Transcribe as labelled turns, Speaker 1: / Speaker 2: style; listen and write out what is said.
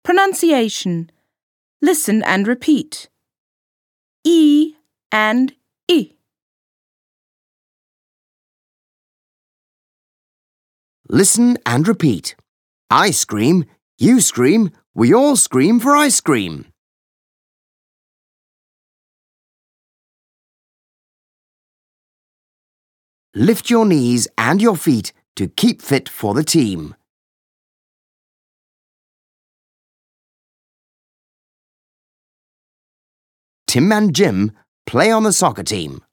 Speaker 1: Pronunciation. Listen and repeat. E and I.
Speaker 2: Listen and repeat. I scream, you scream, we all scream for ice cream. Lift your knees and your feet to keep fit for the team. Tim and Jim play on the soccer team.